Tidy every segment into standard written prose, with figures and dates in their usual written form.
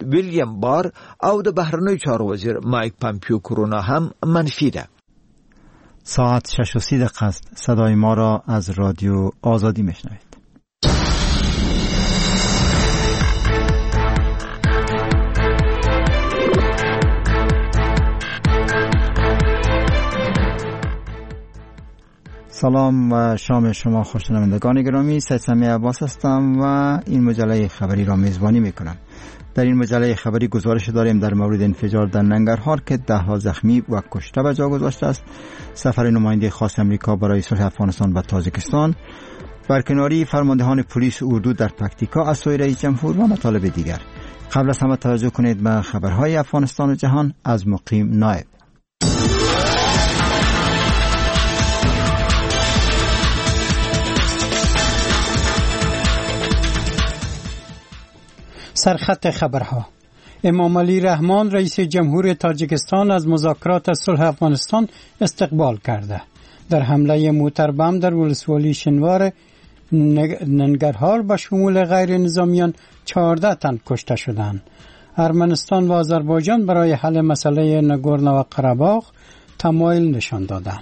ویلیام بار او د بهرنی چارو وزیر مایک پامپیو کرونا هم منفی ده. ساعت 6:30 است. صدای ما را از رادیو آزادی میشنوید. سلام و شام شما خوشنوندگان گرامی. سید سمیع عباس هستم و این مجله خبری را میزبانی میکنم. در این مجله خبری گزارش داریم در مورد انفجار در ننگرهار که 10 زخمی و کشته به جا گذاشته است، سفر نماینده خاص امریکا برای صلح افغانستان به تاجیکستان، برکناری فرماندهان پلیس اردو در پکتیکا از سوی رئیس جمهور و مطالب دیگر. قبل از همه توجه کنید به خبرهای افغانستان و جهان از مقیم نایب. سرخط خبرها. امام علی رحمان رئیس جمهور تاجیکستان از مذاکرات صلح افغانستان استقبال کرده. در حمله موتر بم در ولسوالی شنوار ننگرهار به شمول غیر نظامیان 14 تن کشته شدند. ارمنستان و آذربایجان برای حل مسئله نگورنو قره‌باغ تمایل نشان دادند.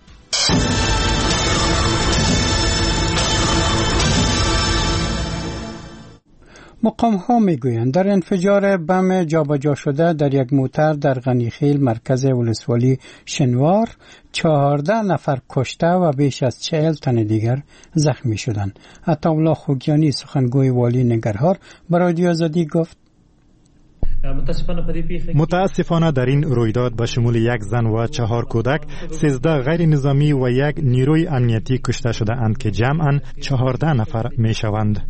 مقام ها میگویند در انفجار بم جابجا شده در یک موتر در غنیخیل مرکز ولسوالی شنوار 14 نفر کشته و بیش از 40 تن دیگر زخمی شدند. عطاالله خوگیانی سخنگوی والی ننگرهار به رادیو آزادی گفت متاسفانه در این رویداد به شمول یک زن و 4 کودک 13 غیر نظامی و یک نیروی امنیتی کشته شده اند که جمعاً 14 نفر می شوند.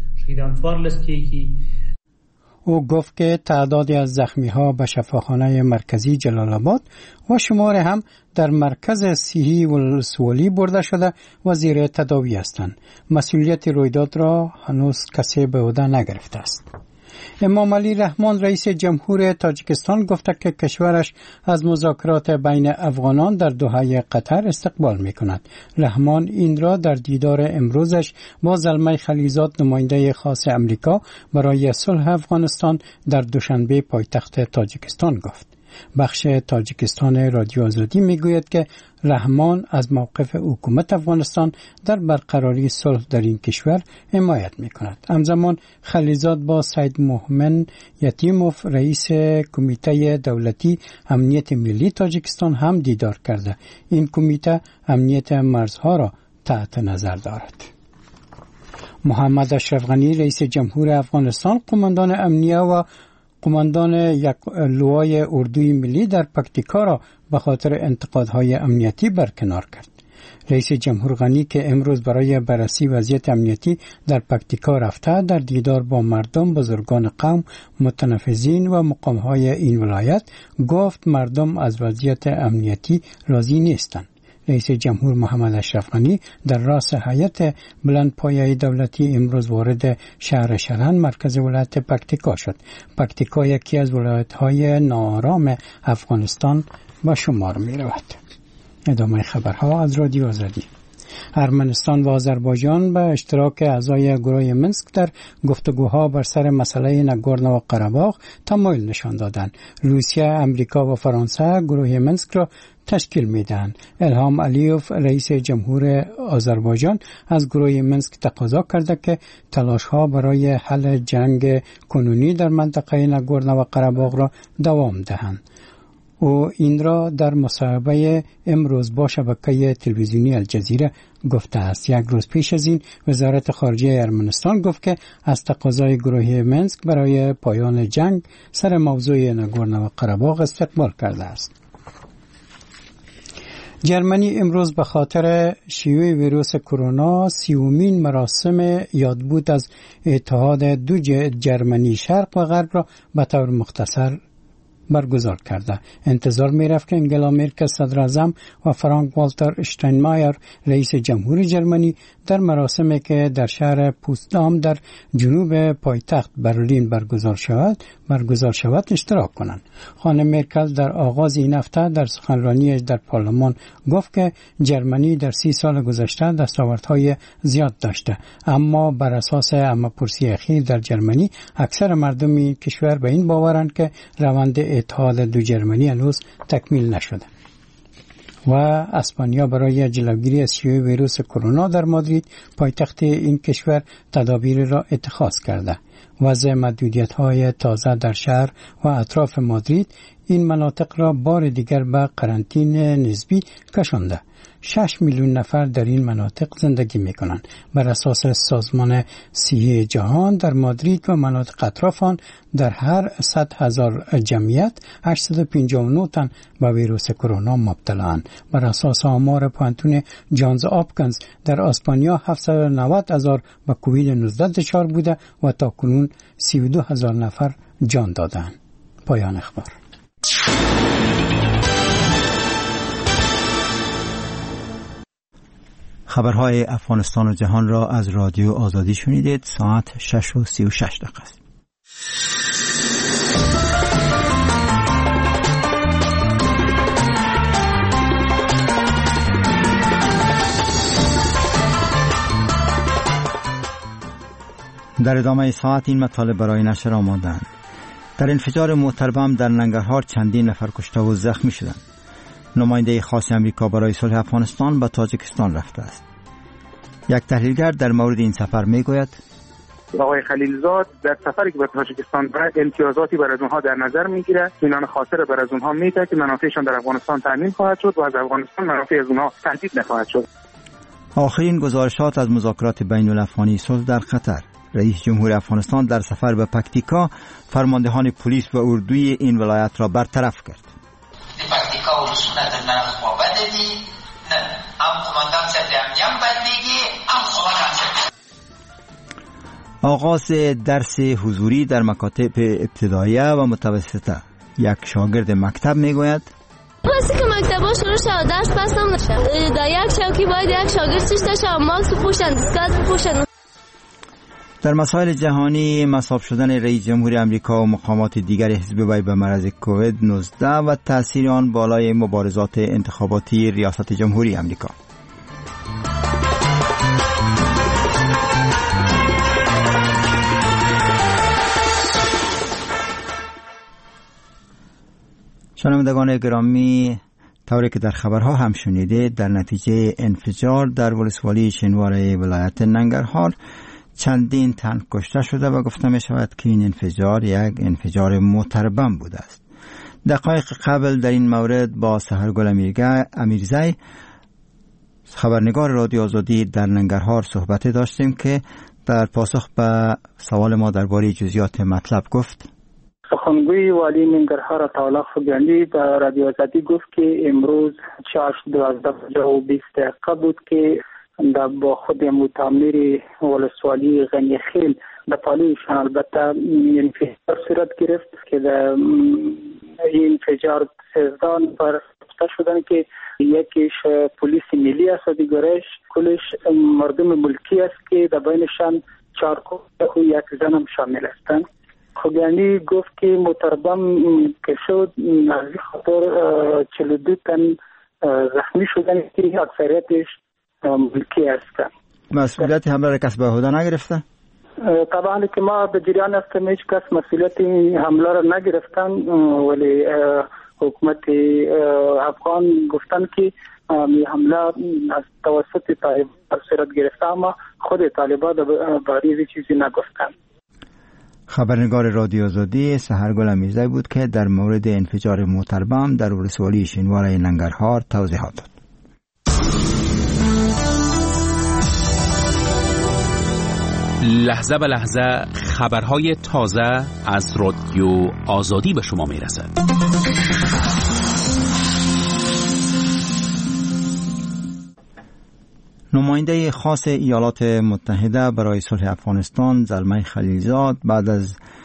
او گفت که تعدادی از زخمی ها به شفاخانه مرکزی جلال آباد و شمار هم در مرکز صحی ولسوالی برده شده و زیر تداوی هستند. مسئولیت رویداد را هنوز کسی به عهده نگرفته است. امام علی رحمان رئیس جمهور تاجیکستان گفته که کشورش از مذاکرات بین افغانان در دوحه قطر استقبال می کند. رحمان این را در دیدار امروزش با زلمه خلیزاد نماینده خاص امریکا برای صلح افغانستان در دوشنبه پایتخت تاجیکستان گفت. بخش تاجیکستان رادیو آزادی میگوید که رحمان از موقف حکومت افغانستان در برقراری صلح در این کشور حمایت میکند. همزمان خلیزاد با سید محمد یتیموف رئیس کمیته دولتی امنیت ملی تاجیکستان هم دیدار کرده. این کمیته امنیت مرزها را تحت نظر دارد. محمد اشرف غنی رئیس جمهور افغانستان قماندان امنیه و قماندان یک لوای اردوی ملی در پکتیکا را به خاطر انتقادهای امنیتی برکنار کرد. رئیس جمهور غنی که امروز برای بررسی وضعیت امنیتی در پکتیکا رفته، در دیدار با مردم، بزرگان قوم، متنفذین و مقامهای این ولایت گفت مردم از وضعیت امنیتی راضی نیستند. رئیس جمهور محمد اشرف غنی در راس هیئت بلندپایه دولتی امروز وارد شهر شرن مرکز ولایت پکتیکا شد. پکتیکا یکی از ولایت‌های ناآرام افغانستان به شمار می‌رود. ادامه خبرها از رادیو آزادی. ارمنستان و آذربایجان به اشتراک اعضای گروه منسک در گفتگوها بر سر مسئله نگورنو قره‌باغ تمایل نشان دادند. روسیه، امریکا و فرانسه گروه منسک را تشکیل میدهند. الهام علیوف رئیس جمهور آذربایجان از گروه منسک تقاضا کرده که تلاش‌ها برای حل جنگ کنونی در منطقه نگورنو قره‌باغ را دوام دهند. او این را در مصاحبه امروز با شبکه تلویزیونی الجزیره گفته است. یک روز پیش از این وزارت خارجه ارمنستان گفت که از تقاضای گروه منسک برای پایان جنگ سر موضوع نگورنو قره‌باغ استقبال کرده است. جرمنی امروز به خاطر شیوع ویروس کرونا 30مین مراسم یادبود از اتحاد دو جرمنی شرق و غرب را به طور مختصر برگزار کرده. انتظار می‌رفت که انگلا مرکل صدر اعظم و فرانک والتر اشتاینمایر رئیس جمهور جرمنی در مراسمی که در شهر پوتسدام در جنوب پایتخت برلین برگزار شود اشتراک کنند. خانم مرکل در آغاز این هفته در سخنرانیش در پارلمان گفت که جرمنی در 30 سال گذشته دستاوردهای زیاد داشته، اما بر اساس همه‌پرسی اخیر در جرمنی اکثر مردم این کشور به این باورند که روند اتحاد دو جرمنی هنوز تکمیل نشده. و اسپانیا برای جلوگیری از شیوع ویروس کرونا در مادرید پایتخت این کشور تدابیر را اتخاذ کرده. وضع محدودیت‌های تازه در شهر و اطراف مادرید این مناطق را بار دیگر به قرنطینه نسبی کشانده. 6 میلیون نفر در این مناطق زندگی می‌کنند. بر اساس سازمان صحی جهان در مادرید و مناطق اطراف آن در هر 100,000 جمعیت 859 تن به ویروس کرونا مبتلایند. بر اساس آمار پانتون جانز آپکنز در اسپانیا 790,000 به کووید 19 دچار بوده و تاکنون 32,000 نفر جان دادند. پایان اخبار. خبرهای افغانستان و جهان را از رادیو آزادی شنیدید. ساعت 6:36 است. در ادامه ساعت این مطالب برای نشر آمدند. در انفجار موتربم در ننگرهار چندین نفر کشته و زخمی شدند. نماینده خاص امریکا برای صلح افغانستان به تاجیکستان رفته است. یک تحلیلگر در مورد این سفر میگوید آقای خلیلزاد در سفری که به تاجیکستان برد امتیازاتی برای اونها در نظر میگیره، اینان خاصه را برای اونها میده که منافعشان در افغانستان تامین خواهد شد و از افغانستان منافع از اونها تهدید نخواهد شد. آخرین گزارشات از مذاکرات بین الافغانی صلح در قطر. رئیس جمهور افغانستان در سفر به پکتیکا فرماندهان پلیس و اردوی این ولایت را برطرف کرد. پکتیکا ولسونه در نرخ ما بده دی، نه هم قماندان سطح امنیم بد میگی، هم قماندان سطح. آغاز درس حضوری در مکاتب ابتداییه و متوسطه. یک شاگرد مکتب میگوید واسه که مکتبا شروع شد درس پس نمیشه. در یک شوکی باید یک شاگرد چیش داشته ماسک بپوشن، دستگاه بپوشن. در مسائل جهانی مصاب شدن رئیس جمهور امریکا و مقامات دیگر حزب وی به مرض کووید 19 و تأثیر آن بالای مبارزات انتخاباتی ریاست جمهوری امریکا. شنوندگان گرامی، طوری که در خبرها هم شنیدید، در نتیجه انفجار در ولسوالی شینواره ولایت ننگرهار چندین تن کشته شده و گفته می شود که این انفجار یک انفجار موتربم بوده است. دقایق قبل در این مورد با سحرگل امیرزی خبرنگار رادیو آزادی در ننگرهار صحبت داشتیم که در پاسخ به سوال ما درباره جزئیات مطلب گفت. سخنگوی والی ننگرهار عطاالله خوگیانی به رادیو آزادی گفت که امروز 12:20 بود که با خود متعمر ولسوالی غنیخیل به پالیشان البته انفجار صورت گرفت که در این انفجار 13 نفر کشته شدند که یکیش پلیس ملی است و دیگرش کلش مردم ملکی است که در بینشان 4 کودک و 1 زن هم شامل هستند. خوگیانی گفت که موتربم که شد از این خاطر 42 تن زخمی شدند که اکثریتش ملکی هستند. مسئولیت حمله را کس به عهده نگرفته؟ طبعا که ما به جریان هستیم هیچ کس مسئولیت حمله را نگرفتن، ولی حکومت افغان گفتن که حمله از توسط طالبان صورت گرفته، اما خود طالبان باره چیزی نگفتن. خبرنگار رادیو آزادی سحرگل امیرزی بود که در مورد انفجار موتربم در ولسوالی شینواره ننگرهار توضیحات داد. لحظه به لحظه خبرهای تازه از رادیو آزادی به شما میرسد. نماینده خاص ایالات متحده برای صلح افغانستان زلمه خلیلزاد بعد از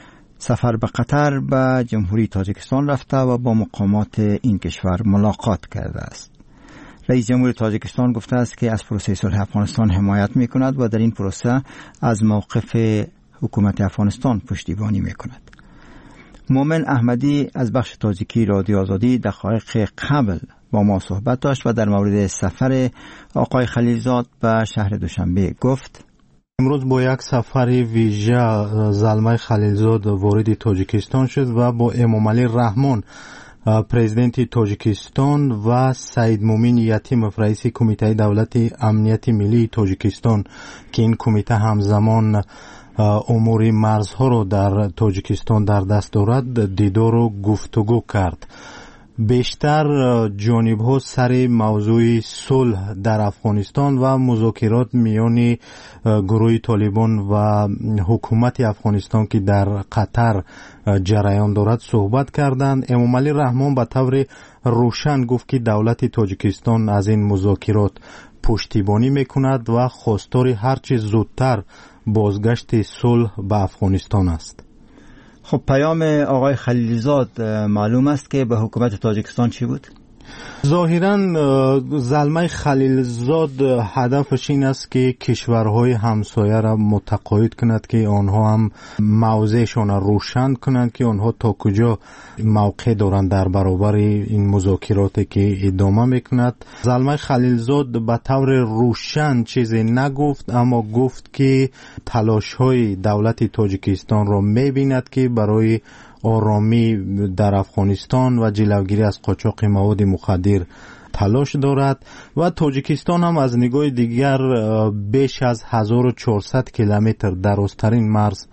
سفر به قطر به جمهوری تاجیکستان رفته و با مقامات این کشور ملاقات کرده است. رئیس جمهور تاجیکستان گفته است که از پروسه صلح افغانستان حمایت می کند و در این پروسه از موقف حکومت افغانستان پشتیبانی می کند. مومن احمدی از بخش تاجیکی رادیو آزادی دقایق قبل با ما صحبت داشت و در مورد سفر آقای خلیلزاد به شهر دوشنبه گفت: امروز با یک سفر ویژه زلمه خلیلزاد وارد تاجیکستان شد و با امامعلی رحمان پرزیدنت تاجیکستان و سید مومن یتیموف رئیس کمیته دولت امنیت ملی تاجیکستان که این کمیته همزمان امور مرزها رو در تاجیکستان در دست دارد دیدار و گفتگو کرد. بیشتر جانب‌ها سر موضوع صلح در افغانستان و مذاکرات میان گروه طالبان و حکومت افغانستان که در قطر جریان دارد صحبت کردند. امامعلی رحمان به طور روشن گفت که دولت تاجیکستان از این مذاکرات پشتیبانی میکند و خواستار هرچه زودتر بازگشت صلح به افغانستان است. خب پیام آقای خلیلزاد معلوم است که به حکومت تاجیکستان چی بود؟ ظاهراً زلمه خلیلزاد هدفش این است که کشورهای همسایه را متقاعد کند که آنها هم موضعشان را روشن کنند که آنها تا کجا موقع دارند در برابر این مذاکراتی که ادامه میکند. زلمه خلیلزاد به طور روشن چیزی نگفت، اما گفت که تلاش‌های دولت تاجیکستان را می‌بیند که برای آرامی در افغانستان و جلوگیری از قاچاق مواد مخدر تلاش دارد و تاجیکستان هم از نگاه دیگر بیش از 1400 کیلومتر درازترین مرز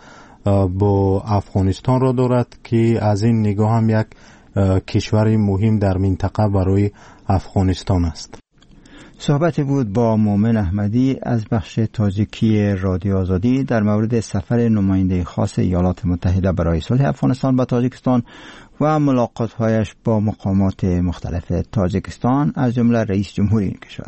با افغانستان را دارد که از این نگاه هم یک کشور مهم در منطقه برای افغانستان است. صحبت بود با مومن احمدی از بخش تاجیکی رادیو آزادی در مورد سفر نماینده خاص ایالات متحده برای صلح افغانستان به تاجیکستان و ملاقات‌هایش با مقامات مختلف تاجیکستان از جمله رئیس جمهوری این کشور.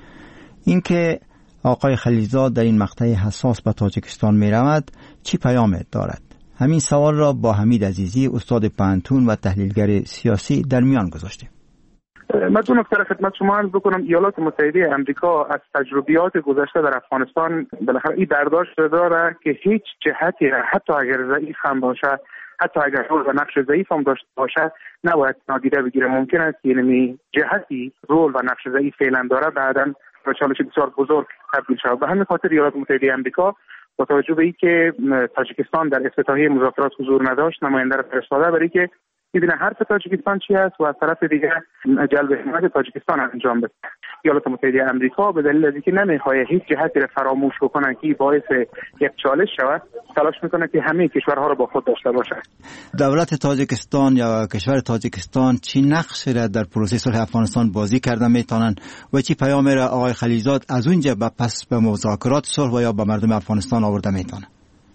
اینکه آقای خلیلزاد در این مقطع حساس به تاجیکستان می رود چی پیام دارد؟ همین سوال را با حمید عزیزی استاد پانتون و تحلیلگر سیاسی در میان گذاشتیم. من دو نکته خدمت شما عرض بکنم. ایالات متحده آمریکا از تجربیات گذشته در افغانستان بالاخره این برداشت داره که هیچ جهتی حتی اگر ضعیف هم باشه، حتی اگر رول و نقش ضعیف هم داشته باشه، نباید نادیده بگیره. ممکن است یعنی جهتی رول و نقش ضعیف فعلا داره بعداً به چالش بسیار بزرگ تبدیل شود. به همین خاطر ایالات متحده آمریکا با توجه به اینکه تاجیکستان در افتتاحیه مذاکرات حضور نداشت نماینده را فرستاده برای که ببینه حرف تاجیکستان چی است و از طرف دیگر جلب حمایت تاجیکستان انجام بده. ایالات متحده آمریکا به دلیل اینکه نمیخواد هیچ جهتی را فراموش بکنه که باعث یک چالش شود، تلاش میکنه که همه کشورها را با خود داشته باشه. دولت تاجیکستان یا کشور تاجیکستان چی نقشی را در پروسه صلح افغانستان بازی کرده میتونن و چی پیامی را آقای خلیلزاد از اونجا پس به مذاکرات صلح و یا به مردم افغانستان آورده میتونه؟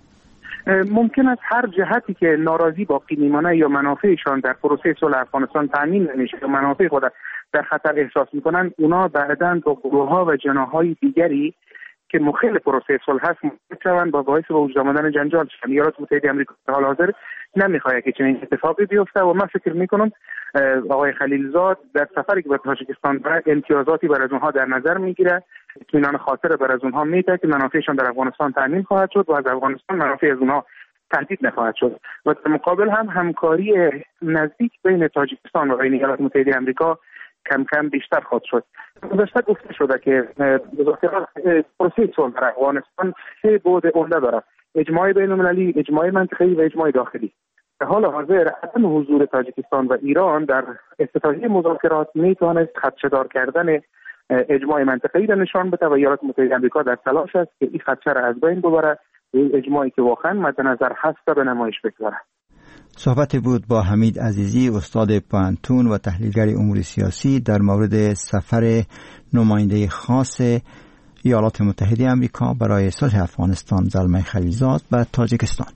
ممکن است هر جهتی که ناراضی باقی میمانه یا منافعشان در پروسه صلح افغانستان تامین نمیشه یا منافع خود در خطر احساس میکنن، اونا بعداً با گروه‌ها و جناح‌های دیگری که مخالف پروسه صلح هست میتونن با باعث به وجود آمدن جنجال شن. ایالات متحده آمریکا در حال حاضر نمیخواد که چنین اتفاقی بیفته و من فکر میکنم آقای خلیلزاد در سفری که به تاجیکستان داره امتیازاتی برای اونها در نظر میگیره، اطمینان خاطر برای اونها میده که منافعشان در افغانستان تامین خواهد شد و از افغانستان منافع از اونها تهدید نخواهد شد و در مقابل هم همکاری نزدیک بین تاجیکستان و بین ایالات متحده آمریکا کم کم بیشتر خواهد شد. گذشته گفته شده که مذاکرات پروسه صلح در افغانستان سه بعد عمده دارد: اجماع بین‌المللی، اجماع منطقه‌ای و اجماع داخلی. در حال حاضر عدم حضور تاجیکستان و ایران در افتتاحیه مذاکرات میتواند خدشه‌دار کردن اجماع منطقه‌ای را نشان بده و ایالات متحده آمریکا در تلاش است که این خدشه را از بین ببره، اجماعی که واقعا مد نظر هست به نمایش بگذاره. صحبت بود با حمید عزیزی استاد پانتون و تحلیلگر امور سیاسی در مورد سفر نماینده خاص ایالات متحده آمریکا برای صلح افغانستان زلمه خلیلزاد به تاجیکستان.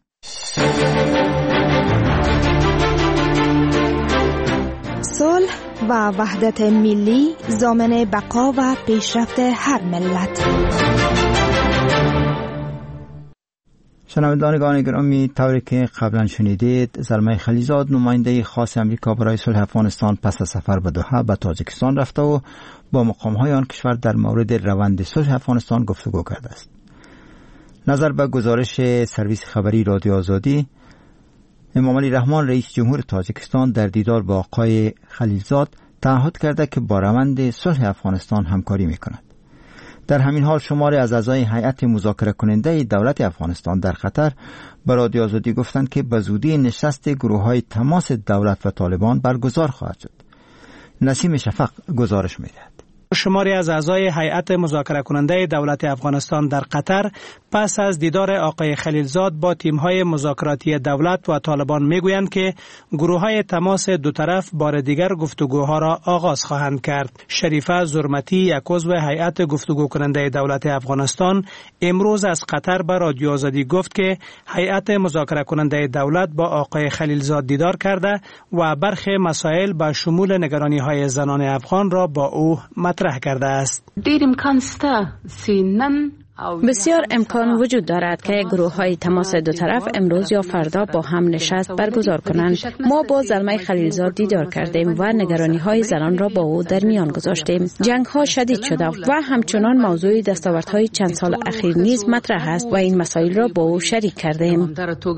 صلح و وحدت ملی ضامن بقا و پیشرفت هر ملت. شنوندگان گرامی، طوری که قبلا شنیدید، زلمه خلیلزاد نماینده خاص امریکا برای صلح افغانستان پس از سفر به دوحه به تاجیکستان رفته و با مقام‌های آن کشور در مورد روند صلح افغانستان گفتگو کرده است. نظر به گزارش سرویس خبری رادیو آزادی، امام علی رحمان رئیس جمهور تاجیکستان در دیدار با آقای خلیلزاد تعهد کرده که با روند صلح افغانستان همکاری می‌کند. در همین حال شماری از اعضای هیئت مذاکره کننده دولت افغانستان در قطر به رادیو آزادی گفتند که به زودی نشست گروه‌های تماس دولت و طالبان برگزار خواهد شد. نسیم شفق گزارش می‌دهد. شماری از اعضای هیئت مذاکره کننده دولت افغانستان در قطر پس از دیدار آقای خلیلزاد با تیم‌های مذاکراتی دولت و طالبان میگویند که گروه‌های تماس دو طرف بار دیگر گفتگوها را آغاز خواهند کرد. شریفه زرمتی، یک عضو هیئت گفتگو کننده دولت افغانستان، امروز از قطر به رادیو آزادی گفت که هیئت مذاکره کننده دولت با آقای خلیلزاد دیدار کرده و برخی مسائل به شمول نگرانی‌های زنان افغان را با او مطرح کرده است. بسیار امکان وجود دارد که گروه‌های تماس دو طرف امروز یا فردا با هم نشست برگزار کنند. ما با زلمه خلیلزاد دیدار کردیم و نگرانی‌های زنان را با او در میان گذاشتیم. جنگ‌ها شدید شده و همچنان موضوع دستاوردهای چند سال اخیر نیز مطرح است و این مسائل را با او شریک کردیم.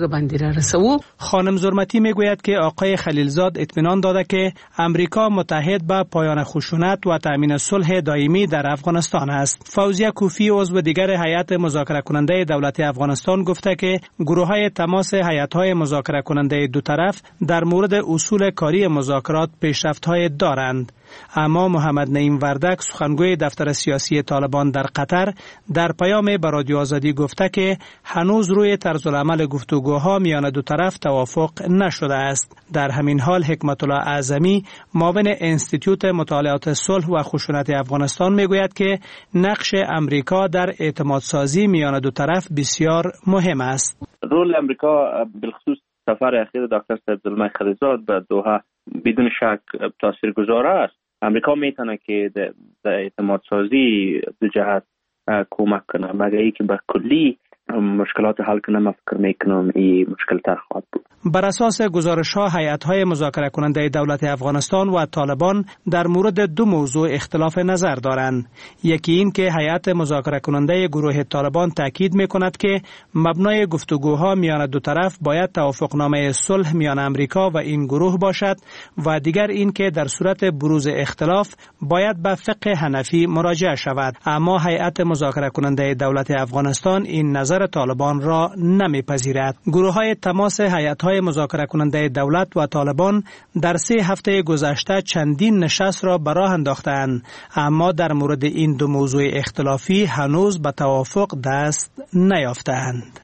خانم زرمتی میگوید که آقای خلیلزاد اطمینان داده که امریکا متحد به پایان خشونت و تأمین صلح دائمی در افغانستان است. فوزیه کوفی عضو دیگر هیئت مذاکره کننده دولت افغانستان گفته که گروه‌های تماس هیئت‌های مذاکره کننده دو طرف در مورد اصول کاری مذاکرات پیشرفت‌های دارند. اما محمد نعیم وردک، سخنگوی دفتر سیاسی طالبان در قطر، در پیام به رادیو آزادی گفته که هنوز روی طرز العمل گفتگوها میان دو طرف توافق نشده است. در همین حال حکمت الله اعظمی، معاون انستیتوت مطالعات صلح و خشونت افغانستان میگوید که نقش امریکا در اعتماد سازی میان دو طرف بسیار مهم است. رول امریکا بالخصوص سفر اخیر دکتر صاحب زلمه خلیلزاد به دوحه بدون شک تاثیرگذار است. امریکا میتونه که در اعتماد سازی دو جهت کمک کنه، مگر اینکه به کلی مشکلات حل کنه. من فکر میکنم این مشکل تر خواهد بود. بر اساس گزارش‌ها، هیئت‌های مذاکره کننده دولت افغانستان و طالبان در مورد دو موضوع اختلاف نظر دارند. یکی این که هیئت مذاکره کننده گروه طالبان تاکید می‌کند که مبنای گفتگوها میان دو طرف باید توافقنامه صلح میان امریکا و این گروه باشد و دیگر این که در صورت بروز اختلاف باید به فقه حنفی مراجعه شود. اما هیئت مذاکره کننده دولت افغانستان این نظر طالبان را نمی‌پذیرد. گروه‌های تماس هیئت‌های مذاکره کننده دولت و طالبان در 3 هفته گذشته چندین نشست را به راه انداختند، اما در مورد این دو موضوع اختلافی هنوز به توافق دست نیافتند.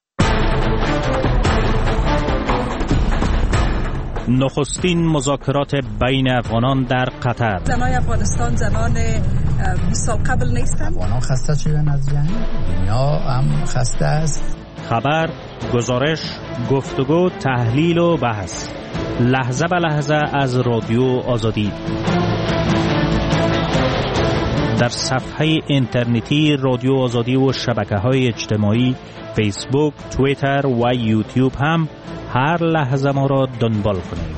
نخستین مذاکرات بین افغانان در قطر. زنان افغانستان زنان 20 سال قبل نیستند. افغانان خسته شدن از جنگ، دنیا هم خسته است. خبر، گزارش، گفتگو، تحلیل و بحث، لحظه به لحظه از رادیو آزادی. در صفحه اینترنتی رادیو آزادی و شبکه‌های اجتماعی فیسبوک، توییتر و یوتیوب هم هر لحظه ما را دنبال کنید.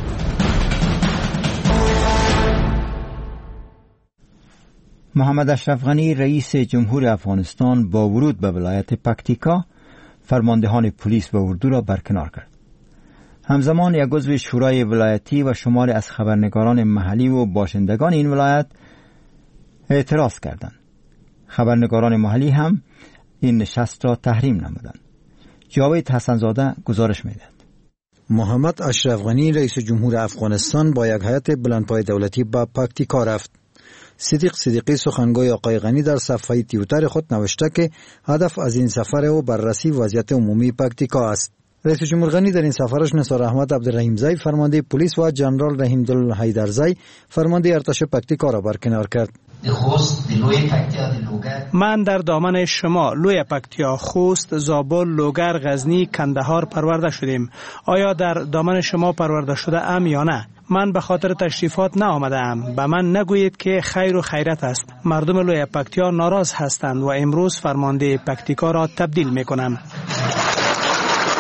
محمد اشرف غنی رئیس جمهور افغانستان با ورود به ولایت پکتیکا فرماندهان پلیس و اردو را برکنار کرد. همزمان یک عضو شورای ولایتی و شماری از خبرنگاران محلی و باشندگان این ولایت اعتراض کردند. خبرنگاران محلی هم این نشست را تحریم نمودند. جاوید حسنزاده گزارش می‌دهد. محمد اشرف غنی رئیس جمهور افغانستان با یک هیئت بلندپای دولتی به پکتیکا رفت. صدیق صدیقی سخنگوی آقای غنی در صفحه توییتر خود نوشته که هدف از این سفر او بررسی وضعیت عمومی پکتیکا است. رئیس جمهور غنی در این سفرش نثار احمد عبدالرحیمزی فرمانده پلیس و جنرال رحیمدل حیدرزی فرمانده ارتش پکتیکا را برکنار کرد. من در دامن شما لوی پکتیا، خوست، زابل، لوگر، غزنی، کندهار پرورده شدیم. آیا در دامن شما پرورده شده ام یا نه؟ من به خاطر تشریفات نآمده ام. به من نگویید که خیر و خیرت است. مردم لوی پکتیا ناراض هستند و امروز فرمانده پکتیکا را تبدیل می کنم.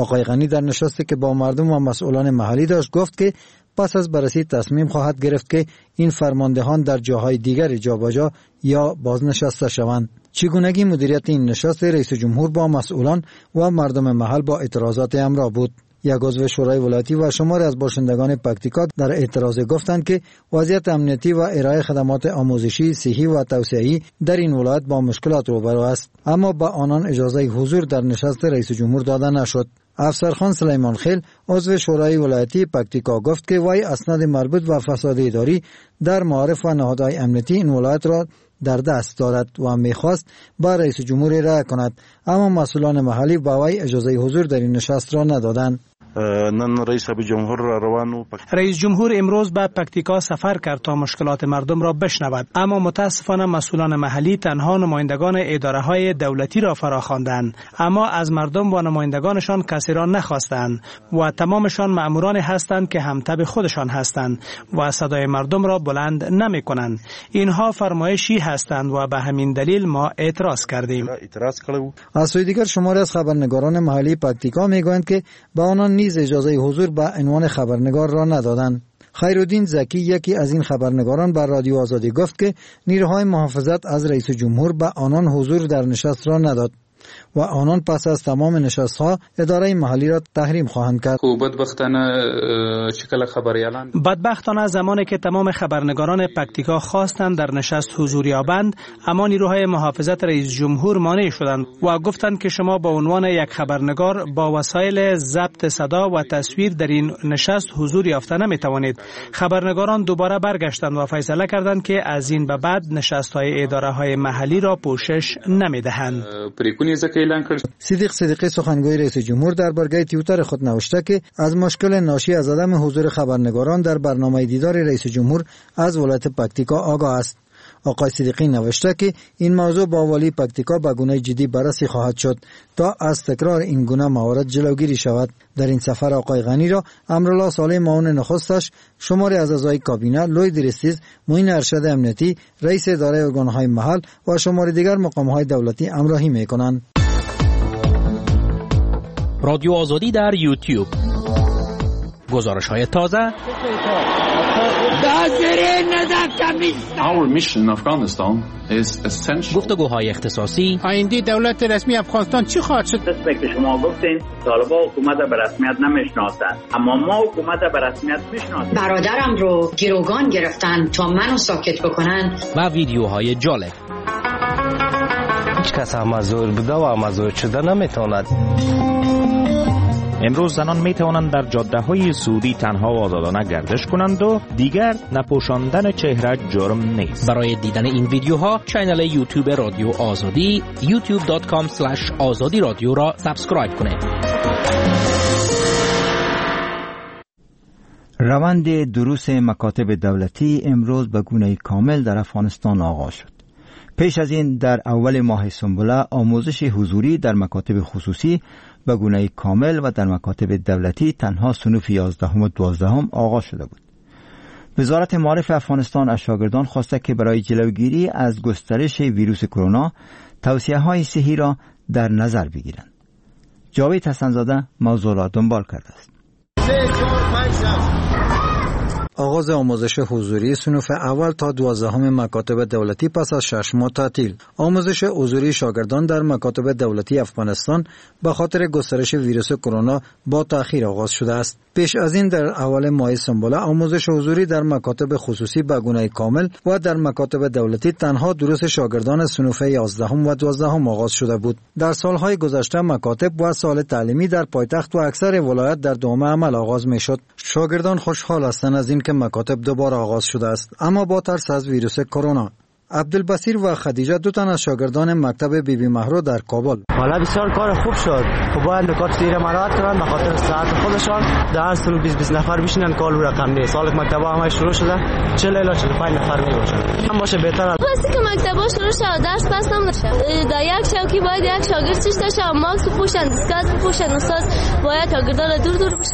آقای غنی در نشستی که با مردم و مسئولان محلی داشت گفت که پس از بررسی تصمیم خواهد گرفت که این فرماندهان در جاهای دیگر جابجا یا بازنشسته شوند. چگونگی مدیریت این نشست رئیس جمهور با مسئولان و مردم محل با اعتراضات همراه بود. یک عضو شورای ولایتی و شماری از باشندگان پکتیکا در اعتراض گفتند که وضعیت امنیتی و ارائه خدمات آموزشی، صحی و توسعه‌ای در این ولایت با مشکلات روبرو است، اما با آنان اجازه حضور در نشست رئیس جمهور داده نشد. افسرخان سلیمان خیل عضو شورای ولایتی پکتیکا گفت که وی اسناد مربوط به فساد اداری در معارف و نهادهای امنیتی این ولایت را در دست دارد و می‌خواست با رئیس جمهور رأی کند، اما مسئولان محلی با وی اجازه حضور در این نشست را ندادند. رئیس جمهور امروز به پکتیکا سفر کرد تا مشکلات مردم را بشنود، اما متاسفانه مسئولان محلی تنها نمایندگان اداره‌های دولتی را فراخواندند، اما از مردم و نمایندگانشان کسی را نخواستند و تمامشان مأموران هستند که همتب خودشان هستند و صدای مردم را بلند نمی‌کنند. اینها فرمایشی هستند و به همین دلیل ما اعتراض کردیم. از سوی دیگر شماری از خبرنگاران محلی پکتیکا میگویند که با آنان نیز اجازه حضور به عنوان خبرنگار را ندادند. خیرالدین زکی یکی از این خبرنگاران بر رادیو آزادی گفت که نیروهای محافظت از رئیس جمهور به آنان حضور در نشست را نداد و آنان پس از تمام نشست‌ها اداره محلی را تحریم خواهند کرد. بدبختانه زمانی که تمام خبرنگاران پکتیکا خواستند در نشست حضور یابند، اما نیروهای محافظت رئیس جمهور مانع شدند و گفتند که شما به عنوان یک خبرنگار با وسایل ضبط صدا و تصویر در این نشست حضور یافته نمی‌توانید. خبرنگاران دوباره برگشتند و فیصله کردند که از این به بعد نشست‌های اداره‌های محلی را پوشش نمی‌دهند. صدیق صدیقی سخنگوی رئیس جمهور در برگه توییتر خود نوشته که از مشکل ناشی از عدم حضور خبرنگاران در برنامه دیدار رئیس جمهور از ولایت پکتیکا آگاه است. آقای صدیقی نوشته که این موضوع با والی پکتیکا به گونه جدی بررسی خواهد شد تا از تکرار این گونه موارد جلوگیری شود. در این سفر آقای غنی را امرالله صالح معاون نخستش، شماری از اعضای کابینه، لوی درستیز، معین ارشد امنیتی، رئیس اداره ارگان‌های محل و شماری دیگر مقام‌های دولتی همراهی می‌کنند. رادیو آزادی در یوتیوب، گزارش‌های تازه، گفتگوهای اختصاصی. آینده دولت رسمی افغانستان چی خواهد شد؟ که شما گفتین طالبان حکومت به رسمیت نمیشناسند، اما ما حکومت به رسمیت میشناسیم. برادرم رو گروگان گرفتن تا منو ساکت بکنن. و ویدیوهای جالب. هیچ کس مزور بوده و مزور شده نمیتواند. امروز زنان می توانند در جاده‌های سعودی تنها و آزادانه گردش کنند و دیگر نپوشاندن چهره جرم نیست. برای دیدن این ویدیوها کانال یوتیوب رادیو آزادی youtube.com/azadi رادیو را سابسکرایب کنید. روند دروس مکاتب دولتی امروز به گونه کامل در افغانستان آغاز شد. پیش از این در اول ماه سنبله آموزش حضوری در مکاتب خصوصی به گونه کامل و در مکاتب دولتی تنها صنوف 11 و 12 آغاز شده بود. وزارت معارف افغانستان از شاگردان خواسته که برای جلوگیری از گسترش ویروس کرونا توصیه‌های صحی را در نظر بگیرند. جاوید حسن‌زاده موضوع را دنبال کرده است. آغاز آموزش حضوری صنوف اول تا 12 مکاتب دولتی پس از 6 ماه تعطیل. آموزش حضوری شاگردان در مکاتب دولتی افغانستان به خاطر گسترش ویروس کرونا با تأخیر آغاز شده است. پیش از این در اول ماه سنبله آموزش حضوری در مکاتب خصوصی به گونه کامل و در مکاتب دولتی تنها دروس شاگردان صنوف 11 و 12 آغاز شده بود. در سالهای گذشته مکاتب و سال تعلیمی در پایتخت و اکثر ولایات در دوم عمل آغاز میشد. شاگردان خوشحال هستند از این که مکاتب دوباره آغاز شده است، اما با ترس از ویروس کرونا. عبدالبصیر و خدیجه دو تن از شاگردان مکتب بیبی مهرو در کابل. حالا بسیار کار خوب شد. خب باید نکات سیر مراعات کنن به خاطر ساعت خودشان. در سال 20 نفر بشینن کال رقم نیست. سال مکتب همه شروع شده 40 الی 45 نفر میباشن. هم باشه بهتر است. واسه که مکتبا شروع شد درس پس نمیشه. در یک شوکی باید یک شاگرد چش داشته ماسک پوشن، دستکات پوشن، استاد باید شاگردان دور بشانه.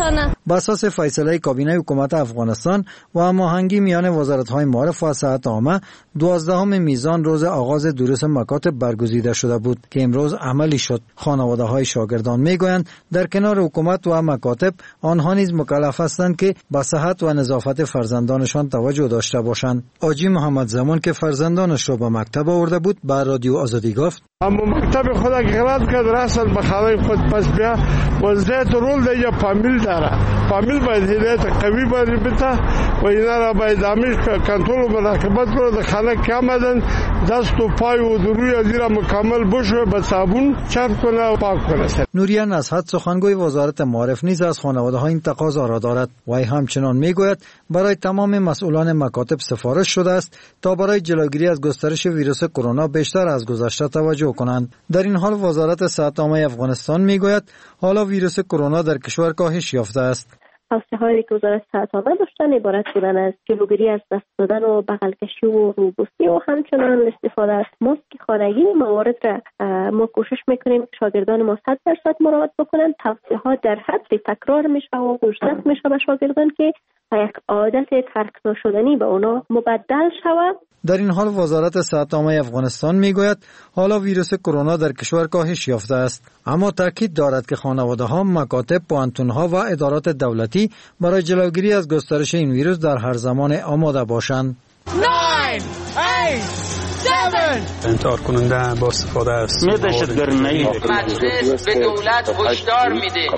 بر اساس فیصله کابینه حکومت افغانستان و هماهنگی میان وزارت‌های معارف و صحت عامه 12 میزان روز آغاز دروس مکاتب برگزیده شده بود که امروز عملی شد. خانواده‌های شاگردان میگویند در کنار حکومت و مکاتب آنها نیز مکلف هستند که به صحت و نظافت فرزندانشان توجه داشته باشند. آجی محمد زمان که فرزندانش را به مکتب آورده بود به رادیو آزادی گفت: اما مکتب خود غلط کرد، رسل به خانه خود پس بیا وضعیت رول ده یا فامیل داره. فامیل باید هدایت قوی باید بده و اینا را باید همیش کنترل و مراقبت کنه. در خانه که آمدن دست و پای و روی از را مکمل بشوه، به صابون چرب کنه و پاک کنه. نوریا نصحت سخنگوی وزارت معارف نیز از خانواده ها این تقاضا را دارد. وی همچنان میگوید برای تمام مسئولان مکاتب سفارش شده است تا برای جلوگیری از گسترش ویروس کرونا بیشتر از گذشته توجه کنند. در این حال وزارت صحت عامه افغانستان میگوید حالا ویروس کرونا در کشور کاهش یافته است. توصیه‌هایی که وزارت صحت عامه داشتن عبارت بودن از جلوگیری از دست دادن و بغل کشی و روبوسی و همچنان استفاده از ماسک خانگی. موارد را ما کوشش میکنیم شاگردان ما 100% مراعات بکنن. توصیه‌ها در حد تکرار میشه و فرصت میشه به شاگردان که یک عادت ترک نشدنی به اونا مبدل شود. در این حال وزارت صحت عامه افغانستان میگوید حالا ویروس کرونا در کشور کاهش یافته است، اما تاکید دارد که خانواده‌ها، مکاتب، پوهنتون‌ها و ادارات دولتی برای جلوگیری از گسترش این ویروس در هر زمان آماده باشند. 9 8 7 انتحار کننده با استفاده است. مجلس به دولت هشدار میده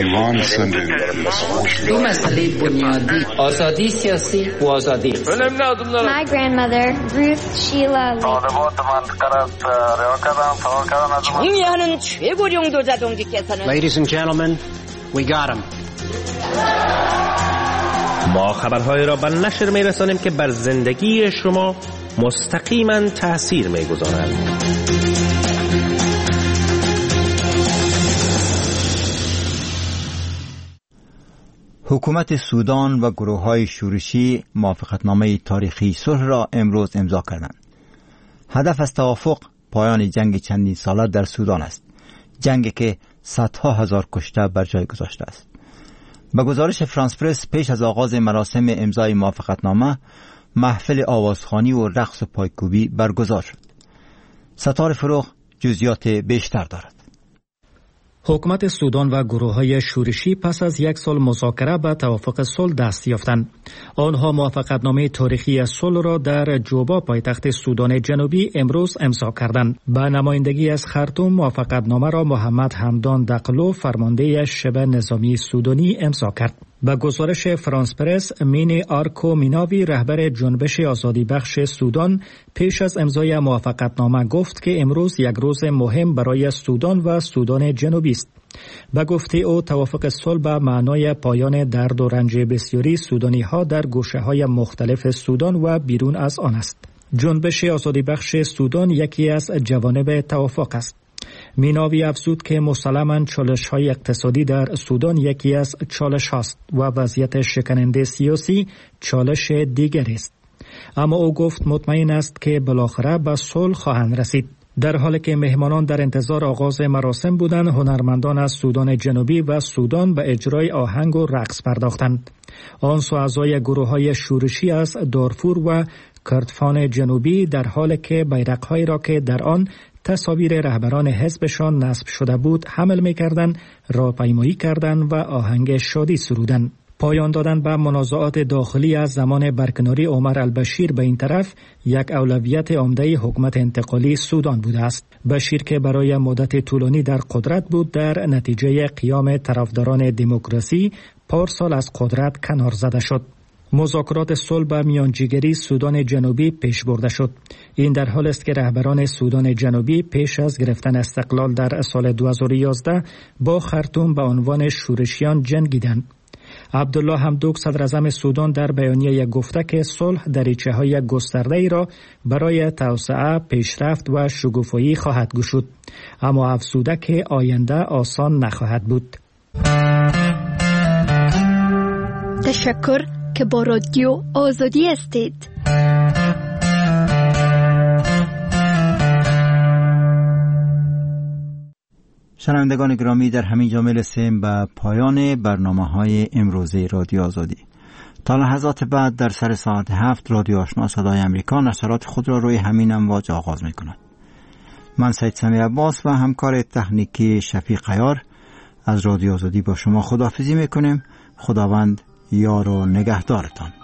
دو مسئله بنیادی: آزادی سیاسی و آزادی. My grandmother Ruth Sheila 정의하는 최고령 도자동지께서는 Ladies and gentlemen, we got him. ما خبرهای را به نشر میرسانیم که بر زندگی شما مستقیما تأثیر میگذارند. حکومت سودان و گروه‌های شورشی موافقتنامه تاریخی صلح را امروز امضا کردند. هدف از توافق پایان جنگ چندین ساله در سودان است. جنگی که صدها هزار کشته بر جای گذاشته است. به گزارش فرانس پرس پیش از آغاز مراسم امضای موافقتنامه محفل آوازخوانی و رقص و پایکوبی برگزار شد. ستاره فروغ جزئیات بیشتر دارد. حکومت سودان و گروه‌های شورشی پس از 1 سال مذاکره به توافق صلح دست یافتند. آنها موافقتنامه تاریخی صلح را در جوبا پایتخت سودان جنوبی امروز امضا کردند. به نمایندگی از خرطوم موافقتنامه را محمد حمدان دقلو فرمانده شبه نظامی سودانی امضا کرد. به گزارش فرانس پرس مینی آرکو میناوی رهبر جنبش آزادی بخش سودان پیش از امضای موافقتنامه گفت که امروز یک روز مهم برای سودان و سودان جنوبی است. به گفته او توافق صلح به معنای پایان درد و رنج بسیاری سودانی ها در گوشه های مختلف سودان و بیرون از آن است. جنبش آزادی بخش سودان یکی از جوانب توافق است. میناوی افزود که مسلماً چالش‌های اقتصادی در سودان یکی از چالش هاست و وضعیت شکننده سیاسی چالش دیگری است. اما او گفت مطمئن است که بالاخره به صلح خواهند رسید. در حالی که مهمانان در انتظار آغاز مراسم بودند، هنرمندان از سودان جنوبی و سودان به اجرای آهنگ و رقص پرداختند. آن سو اعضای گروه‌های شورشی از دارفور و کردفان جنوبی در حالی که بیرق‌هایی را که در آن تصاویر رهبران حزبشان نصب شده بود حمل می‌کردند، راهپیمایی کردند و آهنگ شادی سرودند. پایان دادن به منازعات داخلی از زمان برکناری عمر البشیر به این طرف یک اولویت عمده حکومت انتقالی سودان بوده است. بشیر که برای مدت طولانی در قدرت بود در نتیجه قیام طرفداران دموکراسی پارسال از قدرت کنار زده شد. مذاکرات صلح به میانجیگری سودان جنوبی پیش برده شد. این در حال است که رهبران سودان جنوبی پیش از گرفتن استقلال در سال 2011 با خرطوم به عنوان شورشیان جنگیدند. عبدالله حمدوک صدراعظم سودان در بیانیه گفته که صلح دریچه‌های گسترده‌ای را برای توسعه، پیشرفت و شکوفایی خواهد گشود، اما افزوده که آینده آسان نخواهد بود. تشکر که با رادیو آزادی هستید. شنوندگان گرامی، در همین جا میرسیم به پایان برنامه‌های امروزه رادیو آزادی. تا لحظات بعد در سر ساعت 7 رادیو آشنا صدای امریکا نشرات خود را روی همین امواج آغاز می‌کند. من سید سمی عباس و همکار تکنیکی شفیق عیار از رادیو آزادی با شما خداحافظی می‌کنیم. خداوند یار و نگهدارتان.